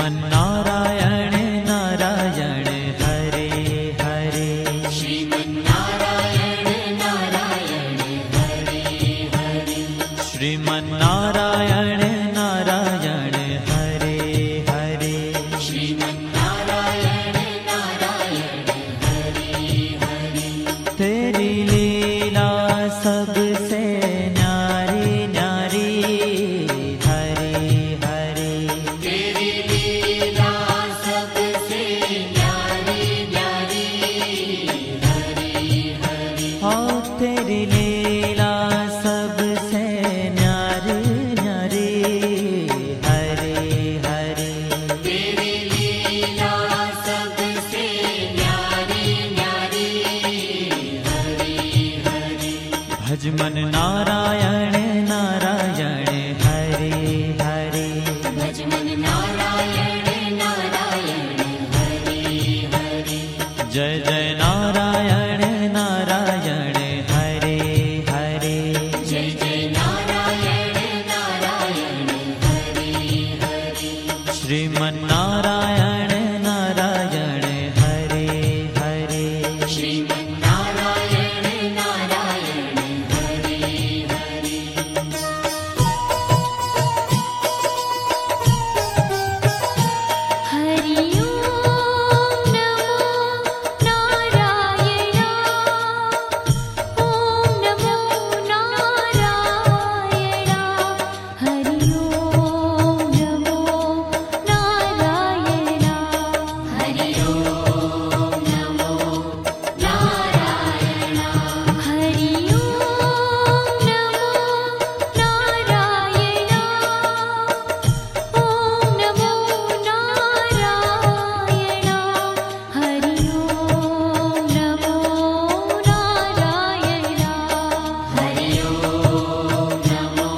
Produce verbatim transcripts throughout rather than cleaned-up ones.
श्रीमन्नारायण नारायण हरे हरे। श्रीमन्नारायण नारायण हरे हरे। श्रीमन्नारायण नारायण हरे हरे। श्रीमन्नारायण नारायण हरे हरे। तेरी लीला सबसे न्यारी न्यारी हरे हरे। तेरी लीला सबसे न्यारी न्यारी हरे हरे। हाँ तेरी लीला सबसे न्यारी न्यारी हरे हरे। तेरी लीला सबसे न्यारी न्यारी हरे हरे। भज मन नारायण नारायण हरे हरे। भज मन नारायण नारायण हरे हरे। जय जय नारायण नारायण हरे हरे। जय जय नारायण नारायण हरे हरे। श्रीमन्नारायण नारायण हरे हरे। श्रीमन्नारायण नारायण हरे हरे। हरि ओम नमो नारायण। ओम नमो नारायण। हरि ओम नमो नारायण। हरि ओम नमो नारायण। हरि ओम नमो नारायण। ओम नमो नारायण। हरि ओम नमो नारायण। हरि ओम नमो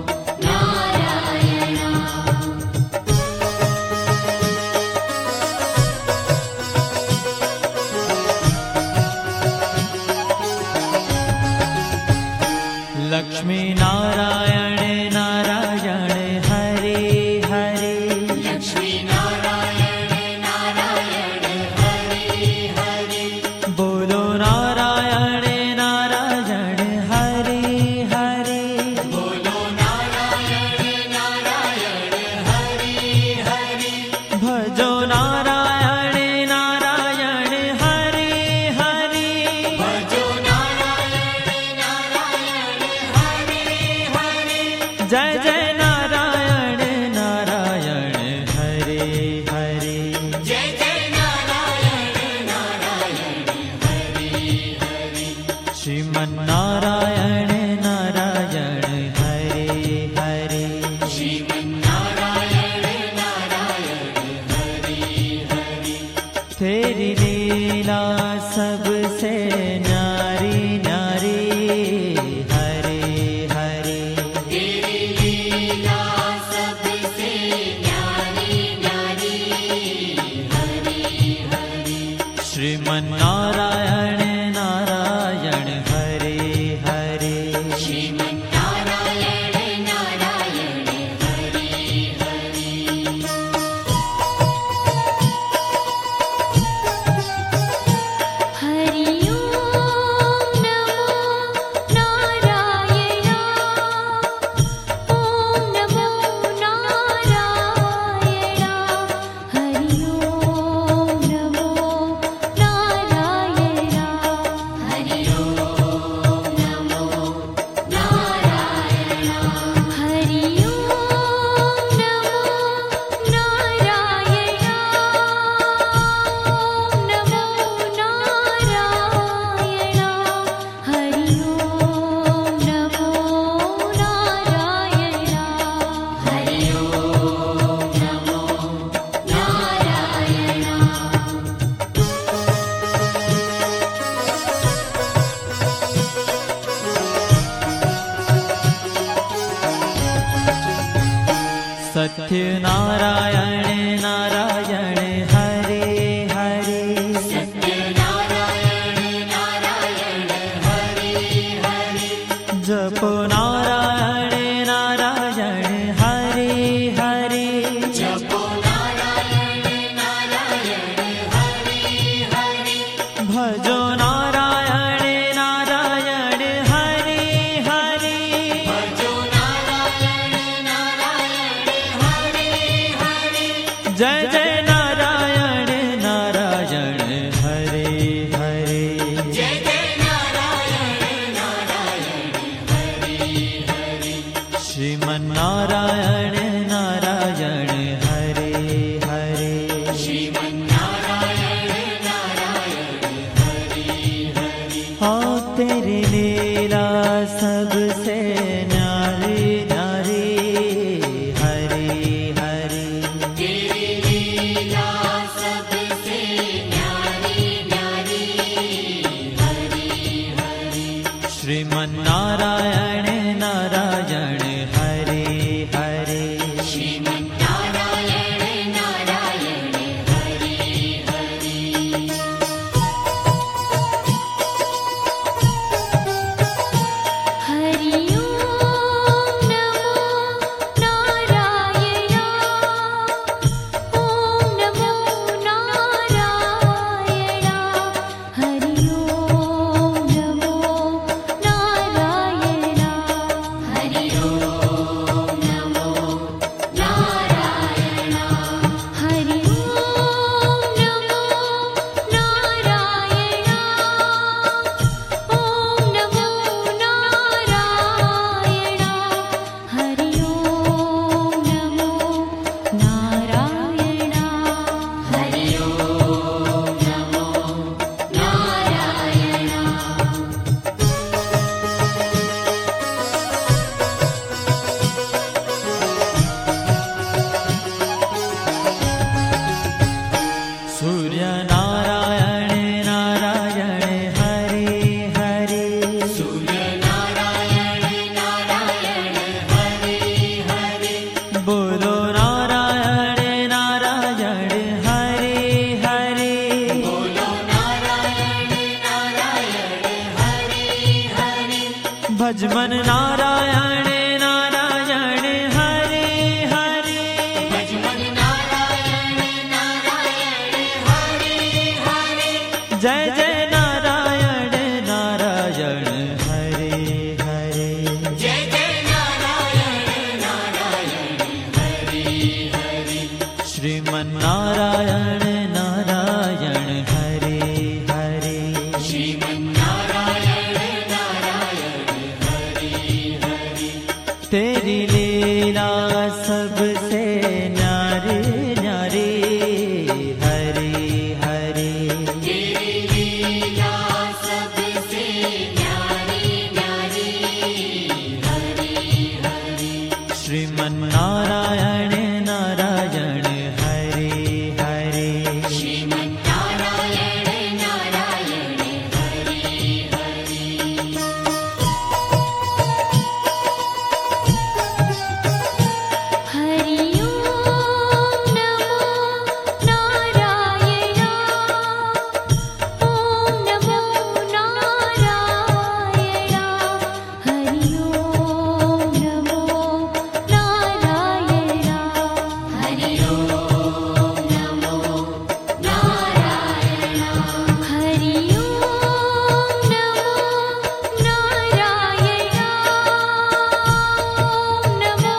नारायण। लक्ष्मी नारायण नारायण हरे हरे। लक्ष्मी नारायण नारायण हरे हरे। बोलो नारायण नारायण हरे हरे। बोलो नारायण नारायण हरे हरे। भजो नारायण नारायण हरे हरे। भजो नारायण नारायण हरे हरे। जय जय नारायण नारायण हरे हरे। जय जय नारायण नारायण हरे हरे। श्रीमन्नारायण नारायण हरे हरे। श्रीमन्नारायण नारायण हरे हरे। तेरी लीला सबसे न्यारी न्यारी हरे हरे। तेरी लीला सबसे न्यारी न्यारी हरे हरे। श्रीमन्नारायण नारायण हरे हरे। श्रीमन्नारायण नारायण हरे हरे। हरि ओम नमो नारायण। ओम नमो नारायण। हरि ओम नमो नारायण। हरि ओम नमो नारायण। हरि ओम नमो नारायण। ओम नमो नारायण। हरि ओम नमो नारायण। हरि ओम नमो नारायण। सत्य नारायण नारायण हरे हरे। सत्य नारायण नारायण हरे हरे। जपो नारायण नारायण हरे हरे। जपो नारायण भजो नारायण नारायण हरि हरि भजो नारायण नारायण हरि हरि जय जय नारायण नारायण हरे हरे जय जय नारायण नारायण हरि हरि श्रीमन्नारायण नारायण हरे हरे श्रीमन्नारायण नारायण हरि हरि हाँ तेरी लीला सबसे न्यारी न्यारी हरे हरे तेरी लीला सबसे न्यारी न्यारी हरि हरि श्रीमन्नारायण नारायण हरे हरे श्रीमन्नारायण नारायण हरि हरि हरि ओम नमो नारायण ओम नमो नारायण हरि ओम नमो नारायण हरि ओम नमो नारायण हरि ओम नमो नारायण ओम नमो नारायण हरि ओम नमो नारायण हरि ओम नमो नारायण सूर्य नारायण नारायण हरे हरे सूर्य नारायण नारायण हरि हरि बोलो नारायण नारायण हरे हरे बोलो नारायण नारायण हरि हरि भजमन नारायण नारायण हरे हरे भजमन नारायण नारायण हरि हरि जय जय नारायण नारायण हरे हरे जय जय नारायण नारायण हरि हरि श्रीमन्नारायण नारायण हरे हरे श्रीमन्नारायण नारायण हरि हरि तेरी लीला सबसे न्यारी न्यारी हरे हरे तेरी लीला सबसे न्यारी न्यारी हरि हरि श्रीमन्नारायण नारायण हरे हरे श्रीमन्नारायण नारायण हरि हरि हरि ओम नमो नारायण ओम नमो नारायण हरि ओम नमो नारायण हरि ओम नमो नारायण हरि ओम नमो नारायण ओम नमो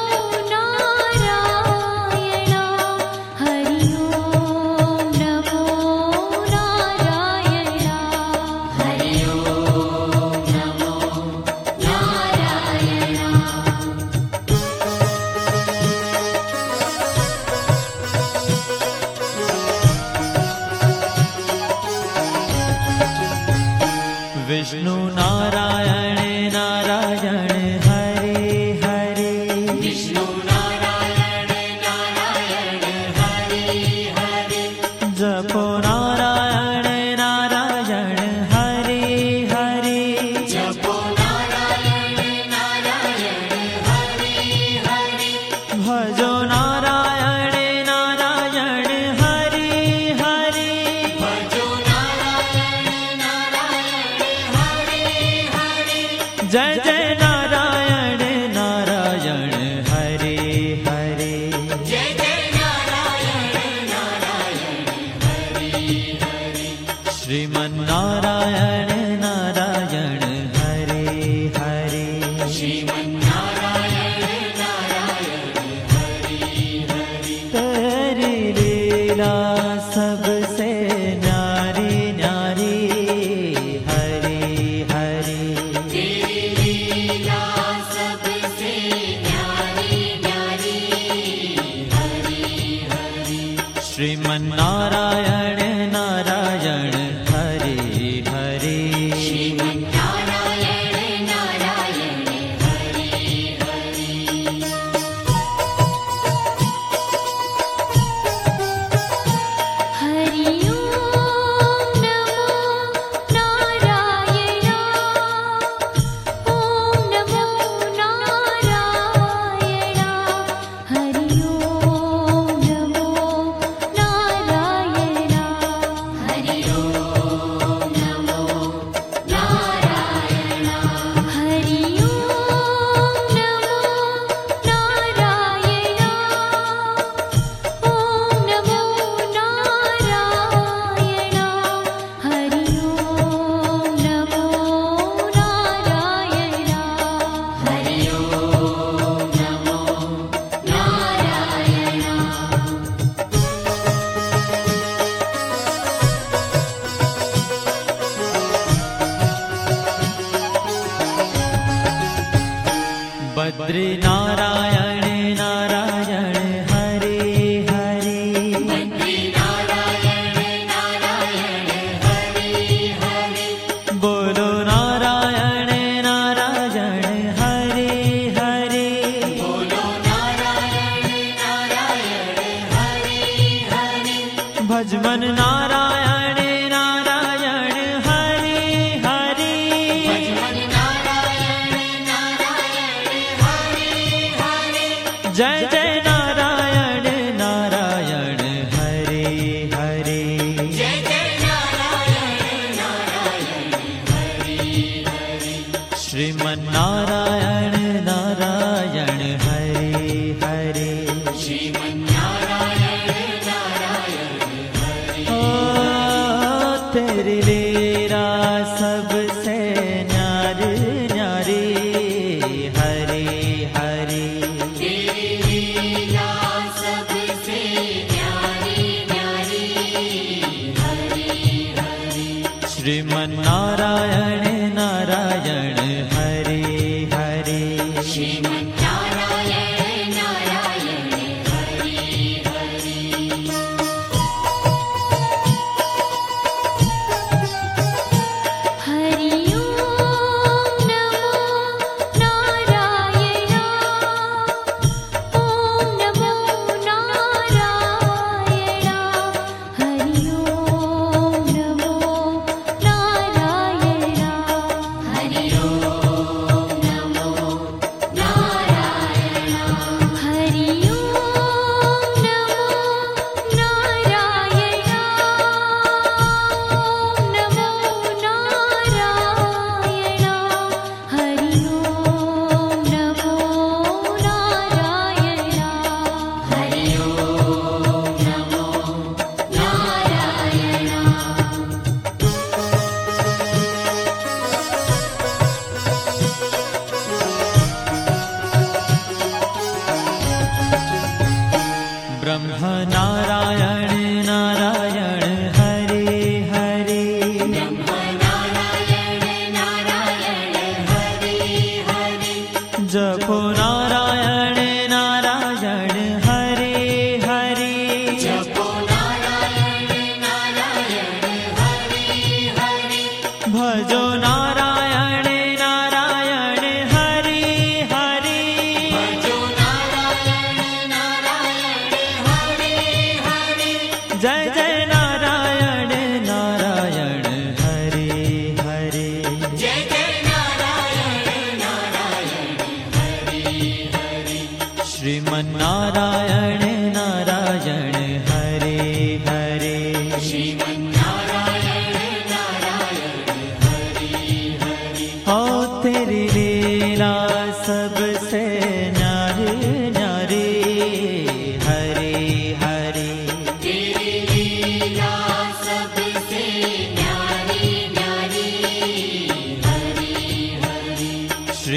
नारायण हरि ओम नमो नारायण हरि ओम नमो नारायण विष्णु नारायण नारायण हरे हरे विष्णु नारायण नारायण हरि हरि जपो नारायण नारायण हरे हरे जपो नारायण नारायण हरि हरि भजो नारायण नारायण हरे हरे भजो नारायण नारायण हरि हरि जय जय नारायण नारायण हरे हरे जय जय नारायण नारायण हरि हरि श्रीमन्नारायण श्रीमन्नारायण नारायण हरे हरे श्रीमन्नारायण नारायण हरि हरि तेरी लीला सबसे न्यारी न्यारी हरे हरे तेरी लीला सबसे न्यारी न्यारी हरि हरि श्रीमन्नारायण नारायण हरे हरे श्रीमन्नारायण नारायण हरि हरि हरि ओम नमो नारायण ओम नमो नारायण हरि ओम नमो नारायण हरि ओम नमो नारायण हरि ओम नमो नारायण ओम नमो नारायण हरि ओम नमो नारायण हरि ओम नमो नारायण बद्री नारायण नारायण हरे हरे बद्री नारायण नारायण हरि हरि बोलो नारायण नारायण हरे हरे बोलो नारायण नारायण हरि हरि भजमन नारायण नारायण हरे हरे भजमन नारायण नारायण हरि हरि जय जय नारायण नारायण हरे हरे जय जय नारायण नारायण हरि हरि श्रीमन्नारायण नारायण हरे हरे श्रीमन्नारायण नारायण हरि ओ तेरी लीला सबसे न्यारी न्यारी हरे हरे तेरी लीला सबसे न्यारी न्यारी हरि हरि श्रीमन्नारायण नारायण हरे हरे श्रीमन्नारायण नारायण हरि हरि हरि ओम नमो नारायण ओम नमो नारायण हरि ओम नमो नारायण हरि ओम नमो नारायण हरि ओम नमो नारायण ओम नमो नारायण हरि ओम नमो नारायण हरि ओम नमो नारायण ब्रह्म नारायण नारायण हरे हरे ब्रह्म नारायण नारायण हरि हरि जपो नारायण नारायण हरे हरे जपो नारायण नारायण हरि हरि भजो नारायण नारायण हरे हरे भजो नारायण नारायण हरि हरि जय जय नारायण नारायण हरे हरे जय जय नारायण नारायण हरि हरि श्रीमन्नारायण नारायण हरे हरे श्रीमन्नारायण नारायण हरि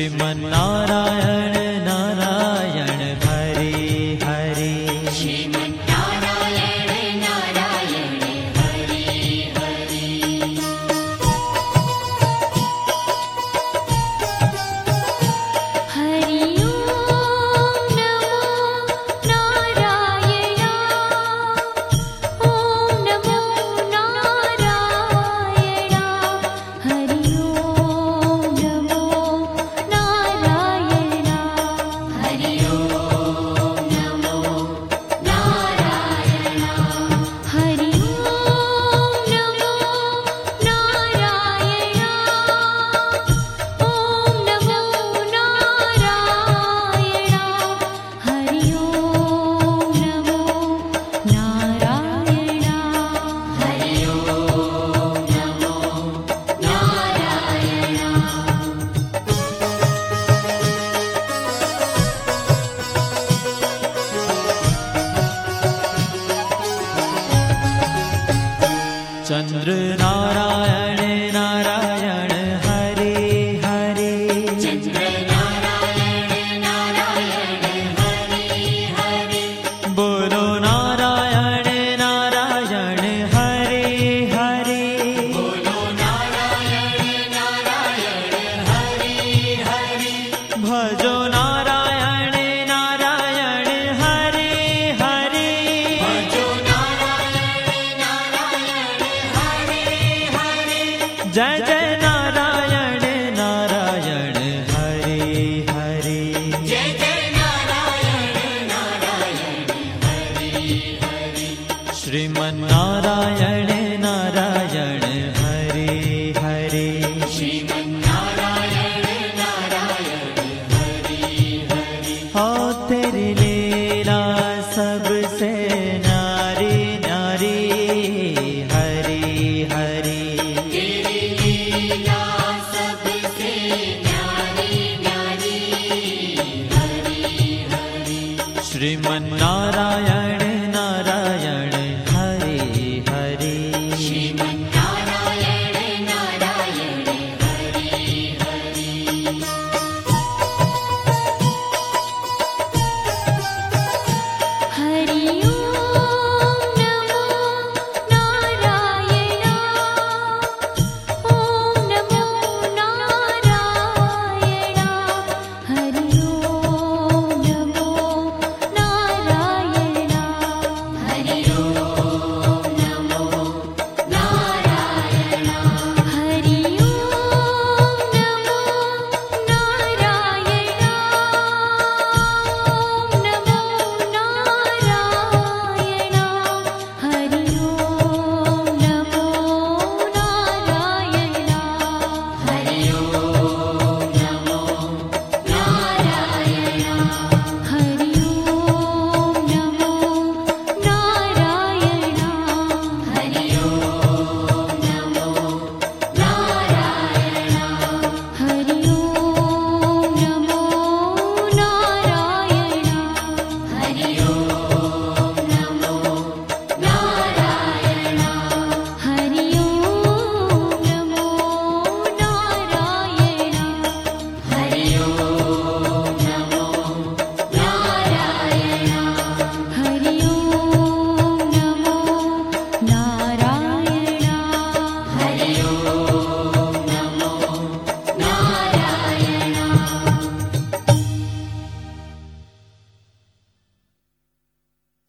श्रीमन्नारायण नारायण हरे हरे श्रीमन्नारायण नारायण हरि हरि हरि ओम नमो नारायण ओम नमो नारायण हरि ओम नमो नारायण हरि ओम नमो नारायण हरि ओम नमो नारायण ओम नमो नारायण हरि ओम नमो नारायण हरि ओम नमो नारायण चंद्र नारायण नारायण हरे हरे चंद्र नारायण नारायण हरि हरि बोलो नारायण नारायण हरे हरे बोलो नारायण नारायण हरि हरि भजो नारायण नारायण हरे हरे भजो नारायण नारायण हरि हरि जय जय नारायण